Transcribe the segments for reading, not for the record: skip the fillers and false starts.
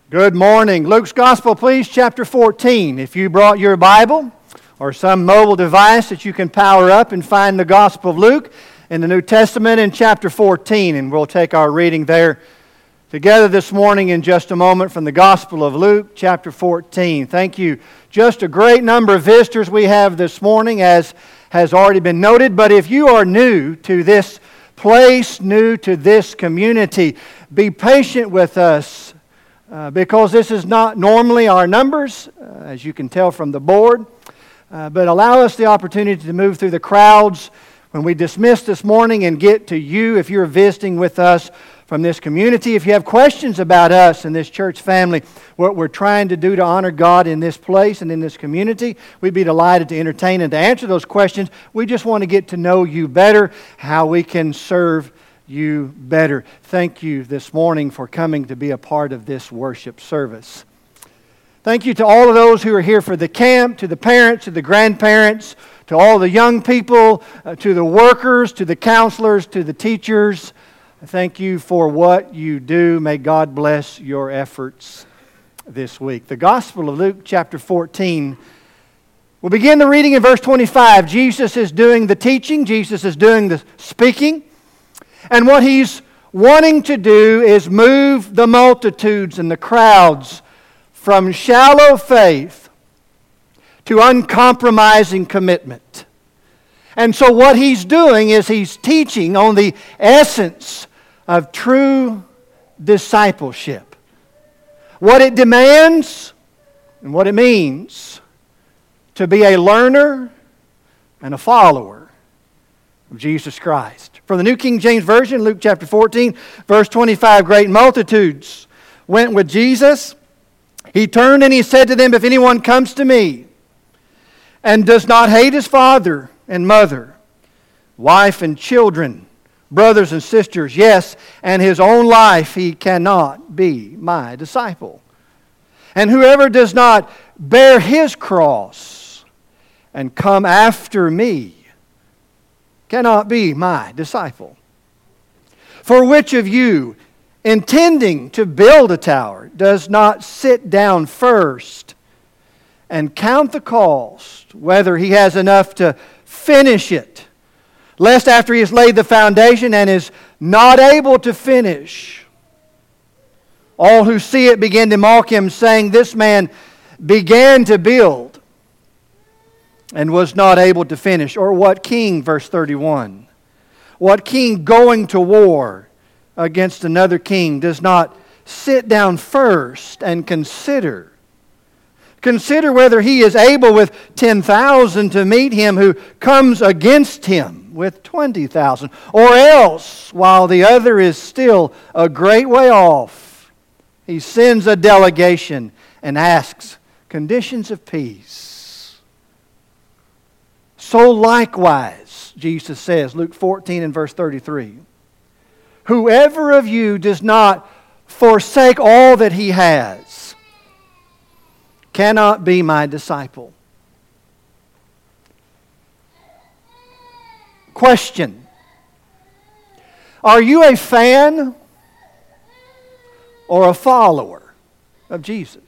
Good morning. Luke's Gospel, please, chapter 14. If you brought your Bible or some mobile device that you can power up and find the Gospel of Luke in the New Testament in chapter 14, and we'll take our reading there together this morning in just a moment from the Gospel of Luke, chapter 14. Thank you. Just a great number of visitors we have this morning, as has already been noted, but if you are new to this place, new to this community, be patient with us. Because this is not normally our numbers, as you can tell from the board, but allow us the opportunity to move through the crowds when we dismiss this morning and get to you if you're visiting with us from this community. If you have questions about us and this church family, what we're trying to do to honor God in this place and in this community, we'd be delighted to entertain and to answer those questions. We just want to get to know you better, how we can serve you better. Thank you this morning for coming to be a part of this worship service. Thank you to all of those who are here for the camp, to the parents, to the grandparents, to all the young people, to the workers, to the counselors, to the teachers. Thank you for what you do. May God bless your efforts this week. The Gospel of Luke, chapter 14. We'll begin the reading in verse 25. Jesus is doing the teaching. Jesus is doing the speaking. And what He's wanting to do is move the multitudes and the crowds from shallow faith to uncompromising commitment. And so what He's doing is He's teaching on the essence of true discipleship. What it demands and what it means to be a learner and a follower of Jesus Christ. From the New King James Version, Luke chapter 14, verse 25, great multitudes went with Jesus. He turned and He said to them, if anyone comes to me and does not hate his father and mother, wife and children, brothers and sisters, yes, and his own life, he cannot be my disciple. And whoever does not bear his cross and come after me cannot be my disciple. For which of you, intending to build a tower, does not sit down first and count the cost, whether he has enough to finish it, lest after he has laid the foundation and is not able to finish, all who see it begin to mock him, saying, this man began to build and was not able to finish. Or what king, verse 31, what king going to war against another king does not sit down first and consider whether he is able with 10,000 to meet him who comes against him with 20,000, or else, while the other is still a great way off, he sends a delegation and asks conditions of peace. So likewise, Jesus says, Luke 14 and verse 33, whoever of you does not forsake all that he has cannot be my disciple. Question: are you a fan or a follower of Jesus?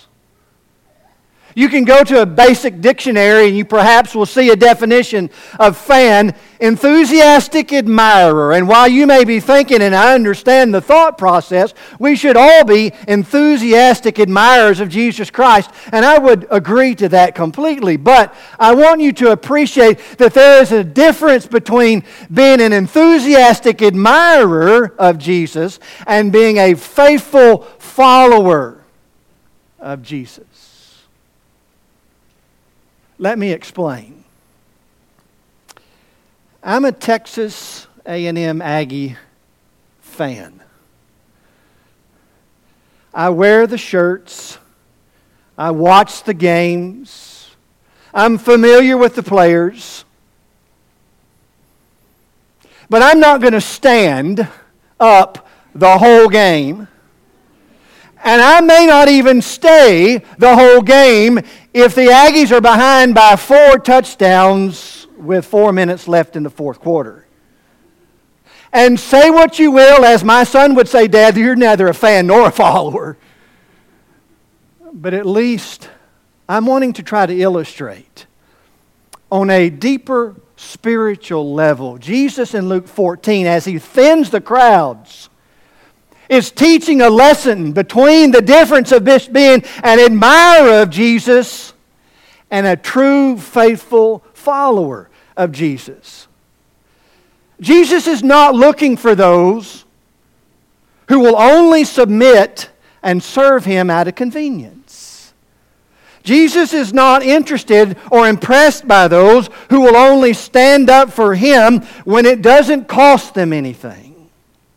You can go to a basic dictionary and you perhaps will see a definition of fan, enthusiastic admirer. And while you may be thinking, and I understand the thought process, we should all be enthusiastic admirers of Jesus Christ. And I would agree to that completely. But I want you to appreciate that there is a difference between being an enthusiastic admirer of Jesus and being a faithful follower of Jesus. Let me explain. I'm a Texas A&M Aggie fan. I wear the shirts. I watch the games. I'm familiar with the players. But I'm not going to stand up the whole game. And I may not even stay the whole game if the Aggies are behind by 4 touchdowns with 4 minutes left in the fourth quarter. And say what you will, as my son would say, Dad, you're neither a fan nor a follower. But at least I'm wanting to try to illustrate on a deeper spiritual level. Jesus in Luke 14, as He thins the crowds, is teaching a lesson between the difference of being an admirer of Jesus and a true, faithful follower of Jesus. Jesus is not looking for those who will only submit and serve Him out of convenience. Jesus is not interested or impressed by those who will only stand up for Him when it doesn't cost them anything.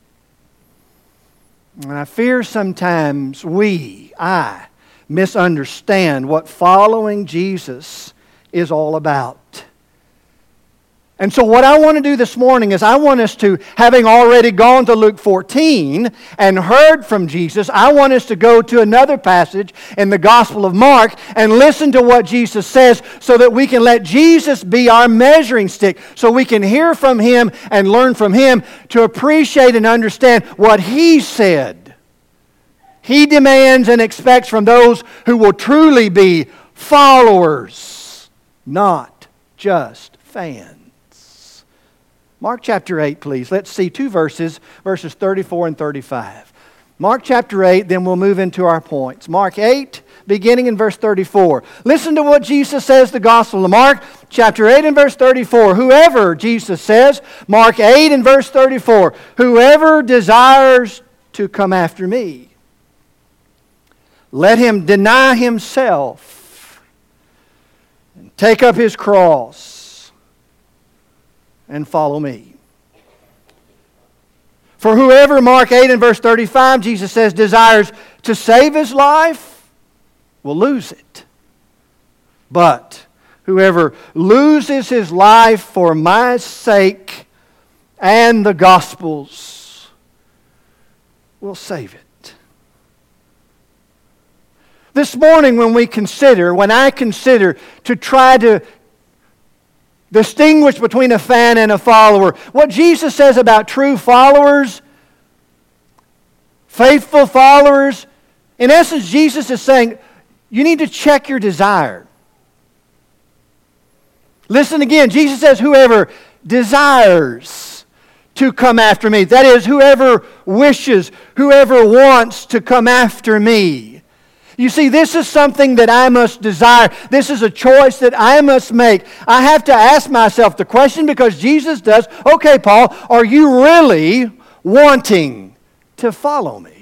And I fear sometimes I misunderstand what following Jesus is all about. And so what I want to do this morning is I want us to, having already gone to Luke 14 and heard from Jesus, I want us to go to another passage in the Gospel of Mark and listen to what Jesus says so that we can let Jesus be our measuring stick, so we can hear from Him and learn from Him to appreciate and understand what He said. He demands and expects from those who will truly be followers, not just fans. Mark chapter 8, please. Let's see two verses 34 and 35. Mark chapter 8, then we'll move into our points. Mark 8, beginning in verse 34. Listen to what Jesus says, the Gospel of Mark, chapter 8 and verse 34. Whoever, Jesus says, Mark 8 and verse 34, whoever desires to come after me, let him deny himself and take up his cross and follow me. For whoever, Mark 8 and verse 35, Jesus says, desires to save his life will lose it. But whoever loses his life for my sake and the gospel's will save it. This morning when I consider to try to distinguish between a fan and a follower, what Jesus says about true followers, faithful followers, in essence, Jesus is saying, you need to check your desire. Listen again, Jesus says, whoever desires to come after me, that is, whoever wishes, whoever wants to come after me. You see, this is something that I must desire. This is a choice that I must make. I have to ask myself the question because Jesus does. Okay, Paul, are you really wanting to follow me?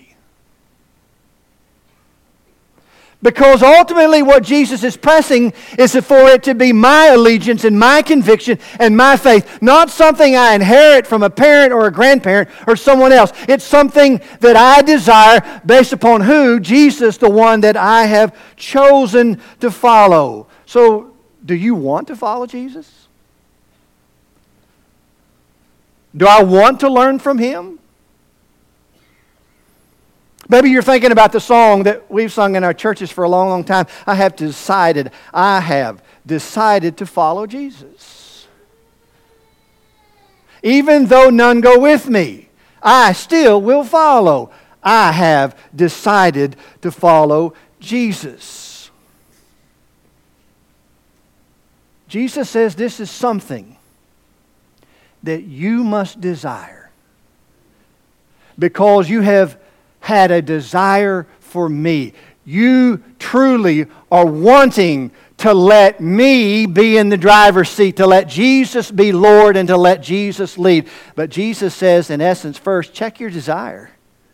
Because ultimately what Jesus is pressing is for it to be my allegiance and my conviction and my faith, not something I inherit from a parent or a grandparent or someone else. It's something that I desire based upon who? Jesus, the one that I have chosen to follow. So, do you want to follow Jesus? Do I want to learn from Him? Maybe you're thinking about the song that we've sung in our churches for a long, long time. I have decided to follow Jesus. Even though none go with me, I still will follow. I have decided to follow Jesus. Jesus says this is something that you must desire because you have had a desire for me. You truly are wanting to let me be in the driver's seat, to let Jesus be Lord and to let Jesus lead. But Jesus says, in essence, first, check your desire.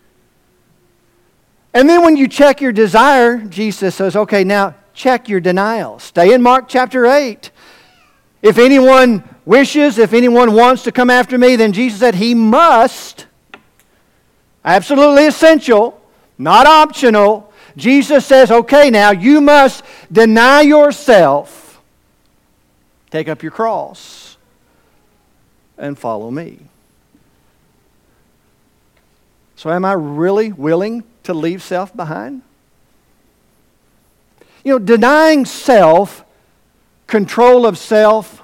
And then when you check your desire, Jesus says, okay, now check your denial. Stay in Mark chapter 8. If anyone wishes, if anyone wants to come after me, then Jesus said he must. Absolutely essential, not optional. Jesus says, okay, now you must deny yourself, take up your cross, and follow me. So am I really willing to leave self behind? You know, denying self, control of self,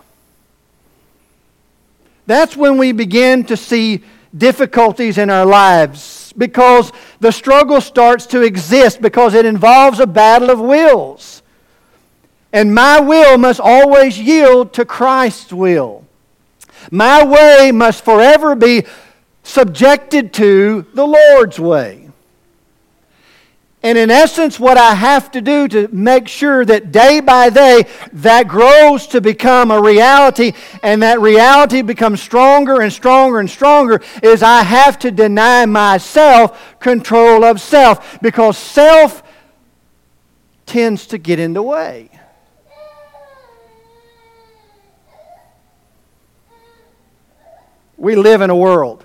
that's when we begin to see difficulties in our lives because the struggle starts to exist, because it involves a battle of wills. And my will must always yield to Christ's will. My way must forever be subjected to the Lord's way. And in essence, what I have to do to make sure that day by day that grows to become a reality, and that reality becomes stronger and stronger and stronger, is I have to deny myself control of self, because self tends to get in the way. We live in a world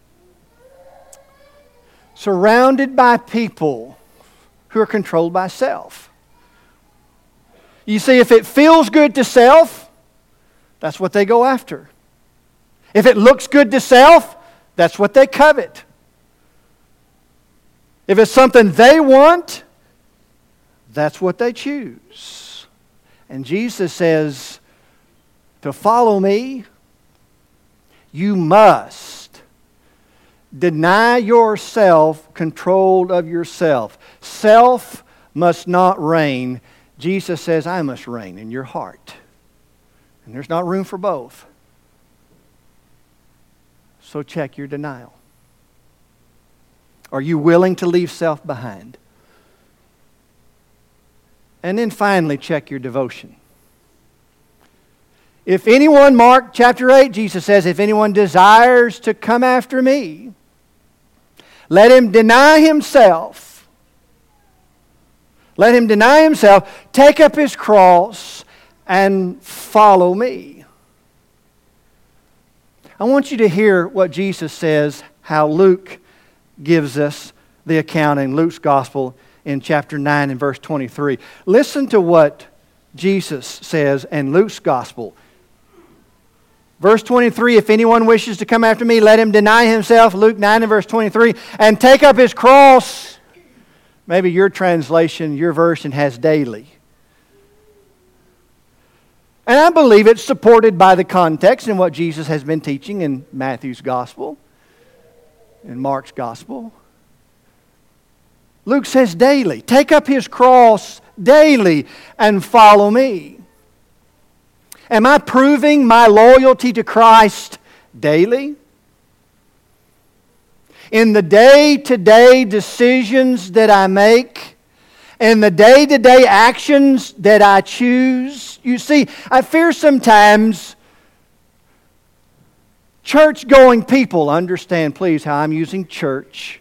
surrounded by people who are controlled by self. You see, if it feels good to self, that's what they go after. If it looks good to self, that's what they covet. If it's something they want, that's what they choose. And Jesus says, to follow me, you must deny yourself control of yourself. Self must not reign. Jesus says, I must reign in your heart. And there's not room for both. So check your denial. Are you willing to leave self behind? And then finally, check your devotion. If anyone, Mark chapter 8, Jesus says, if anyone desires to come after me, let him deny himself. Let him deny himself, take up his cross, and follow me. I want you to hear what Jesus says, how Luke gives us the account in Luke's Gospel in chapter 9 and verse 23. Listen to what Jesus says in Luke's Gospel. Verse 23, if anyone wishes to come after me, let him deny himself, Luke 9 and verse 23, and take up his cross. Maybe your translation, your version has daily. And I believe it's supported by the context and what Jesus has been teaching in Matthew's Gospel, in Mark's Gospel. Luke says daily. Take up his cross daily and follow me. Am I proving my loyalty to Christ daily? In the day-to-day decisions that I make, in the day-to-day actions that I choose. You see, I fear sometimes church-going people, understand please how I'm using church.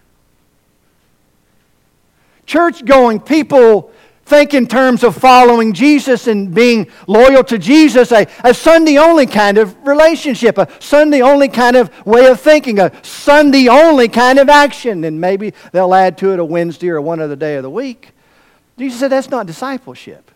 Church-going people think in terms of following Jesus and being loyal to Jesus, a Sunday-only kind of relationship, a Sunday-only kind of way of thinking, a Sunday-only kind of action, and maybe they'll add to it a Wednesday or one other day of the week. Jesus said that's not discipleship.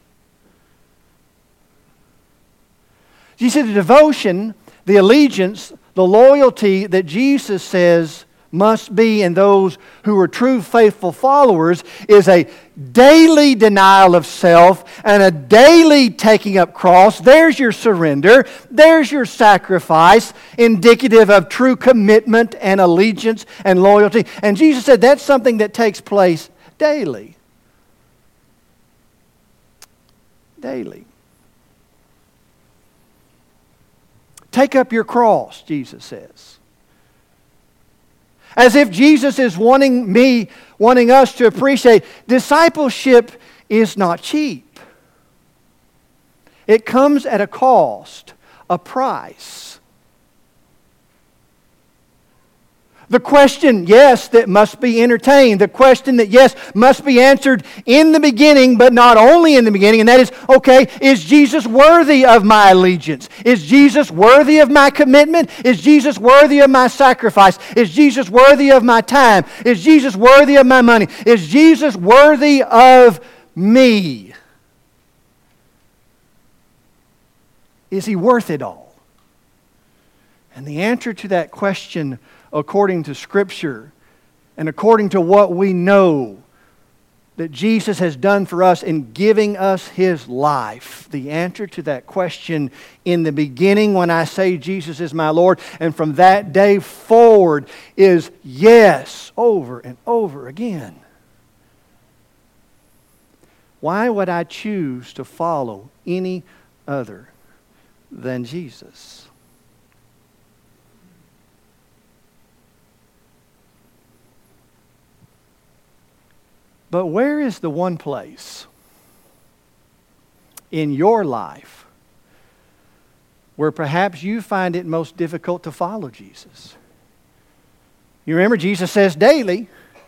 You see, the devotion, the allegiance, the loyalty that Jesus says must be in those who are true faithful followers is a daily denial of self and a daily taking up cross. There's your surrender. There's your sacrifice, indicative of true commitment and allegiance and loyalty. And Jesus said that's something that takes place daily. Daily. Take up your cross, Jesus says. As if Jesus is wanting us to appreciate, discipleship is not cheap. It comes at a cost, a price. The question, yes, that must be entertained. The question that, yes, must be answered in the beginning, but not only in the beginning. And that is, okay, is Jesus worthy of my allegiance? Is Jesus worthy of my commitment? Is Jesus worthy of my sacrifice? Is Jesus worthy of my time? Is Jesus worthy of my money? Is Jesus worthy of me? Is He worth it all? And the answer to that question, according to Scripture and according to what we know that Jesus has done for us in giving us His life? The answer to that question in the beginning when I say Jesus is my Lord, and from that day forward, is yes, over and over again. Why would I choose to follow any other than Jesus? But where is the one place in your life where perhaps you find it most difficult to follow Jesus? You remember Jesus says daily,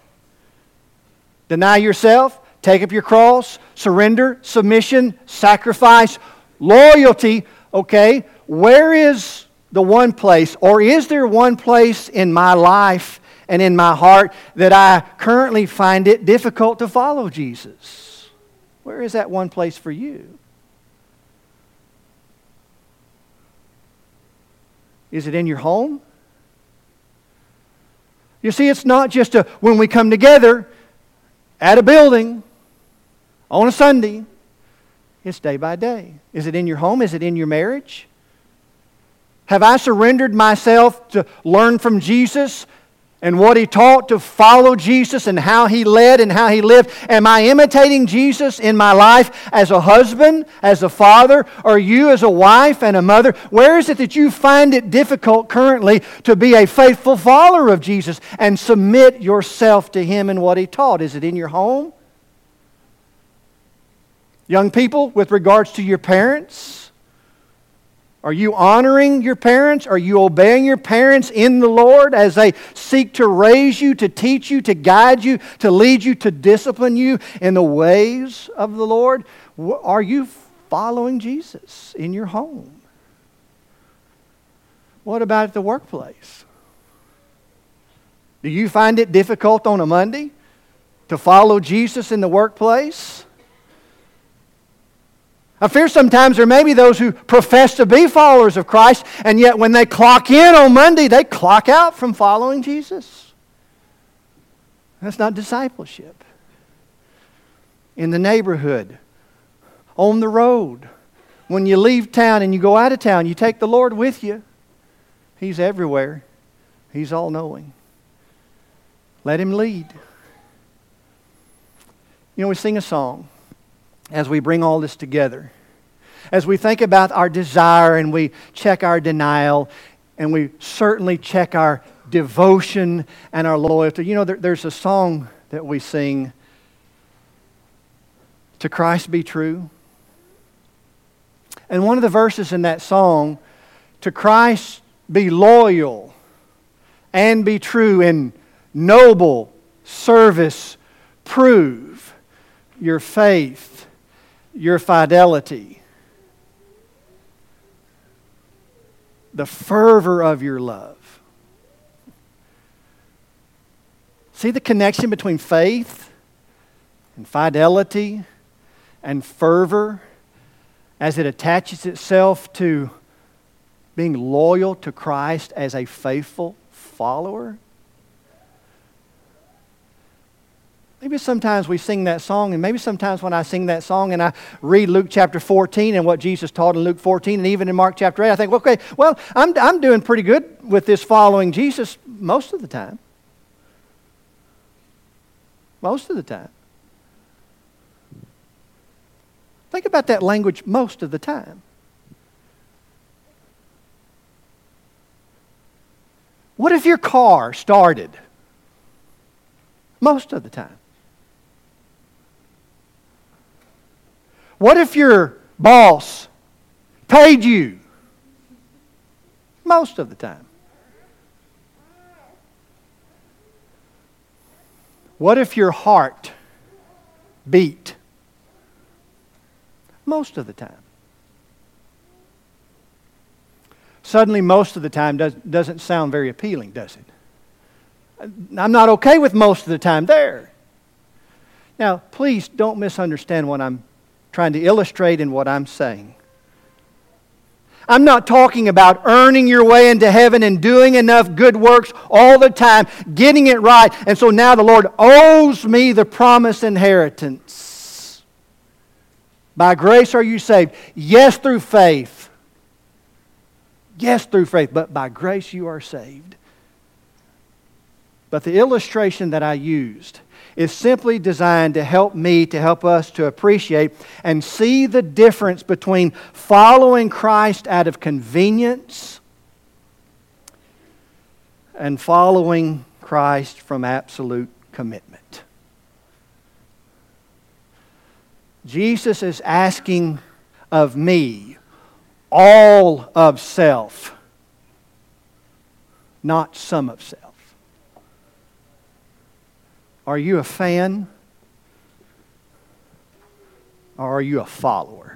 deny yourself, take up your cross, surrender, submission, sacrifice, loyalty. Okay, where is the one place, or is there one place in my life and in my heart that I currently find it difficult to follow Jesus? Where is that one place for you? Is it in your home? You see, it's not just when we come together at a building on a Sunday. It's day by day. Is it in your home? Is it in your marriage? Have I surrendered myself to learn from Jesus and what He taught, to follow Jesus and how He led and how He lived? Am I imitating Jesus in my life as a husband, as a father, or you as a wife and a mother? Where is it that you find it difficult currently to be a faithful follower of Jesus and submit yourself to Him and what He taught? Is it in your home? Young people, with regards to your parents, are you honoring your parents? Are you obeying your parents in the Lord as they seek to raise you, to teach you, to guide you, to lead you, to discipline you in the ways of the Lord? Are you following Jesus in your home? What about at the workplace? Do you find it difficult on a Monday to follow Jesus in the workplace? I fear sometimes there may be those who profess to be followers of Christ, and yet when they clock in on Monday, they clock out from following Jesus. That's not discipleship. In the neighborhood, on the road, when you leave town and you go out of town, you take the Lord with you. He's everywhere. He's all-knowing. Let Him lead. You know, we sing a song as we bring all this together, as we think about our desire and we check our denial and we certainly check our devotion and our loyalty. You know, there's a song that we sing, "To Christ Be True." And one of the verses in that song, "To Christ be loyal and be true in noble service, prove your faith, your fidelity, the fervor of your love." See the connection between faith and fidelity and fervor as it attaches itself to being loyal to Christ as a faithful follower? Maybe sometimes we sing that song, and maybe sometimes when I sing that song and I read Luke chapter 14 and what Jesus taught in Luke 14 and even in Mark chapter 8, I think, okay, well, I'm doing pretty good with this following Jesus most of the time. Most of the time. Think about that language, most of the time. What if your car started most of the time? What if your boss paid you most of the time? What if your heart beat most of the time? Suddenly, most of the time doesn't sound very appealing, does it? I'm not okay with most of the time there. Now, please don't misunderstand what I'm trying to illustrate in what I'm saying. I'm not talking about earning your way into heaven and doing enough good works all the time, getting it right, and so now the Lord owes me the promised inheritance. By grace are you saved. Yes, through faith. Yes, through faith, but by grace you are saved. But the illustration that I used is simply designed to help me, to help us to appreciate and see the difference between following Christ out of convenience and following Christ from absolute commitment. Jesus is asking of me all of self, not some of self. Are you a fan? Or are you a follower?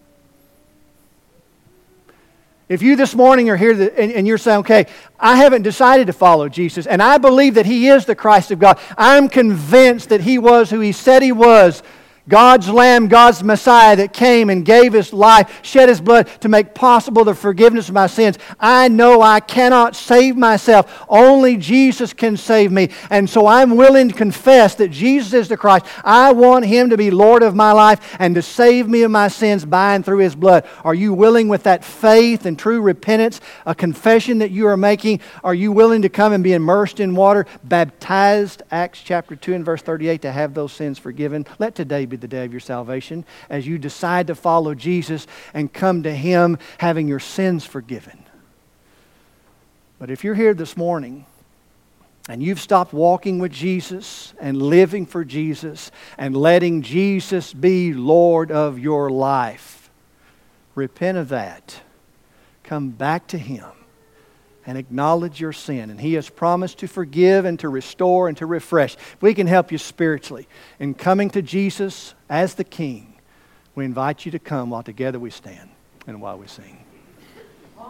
If you this morning are here and you're saying, okay, I haven't decided to follow Jesus, and I believe that He is the Christ of God. I'm convinced that He was who He said He was, God's Lamb, God's Messiah that came and gave His life, shed His blood to make possible the forgiveness of my sins. I know I cannot save myself. Only Jesus can save me. And so I'm willing to confess that Jesus is the Christ. I want Him to be Lord of my life and to save me of my sins by and through His blood. Are you willing with that faith and true repentance, a confession that you are making? Are you willing to come and be immersed in water, baptized, Acts chapter 2 and verse 38, to have those sins forgiven? Let today be the day of your salvation as you decide to follow Jesus and come to Him having your sins forgiven. But if you're here this morning and you've stopped walking with Jesus and living for Jesus and letting Jesus be Lord of your life, repent of that. Come back to Him and acknowledge your sin. And He has promised to forgive and to restore and to refresh. If we can help you spiritually in coming to Jesus as the King, we invite you to come while together we stand and while we sing.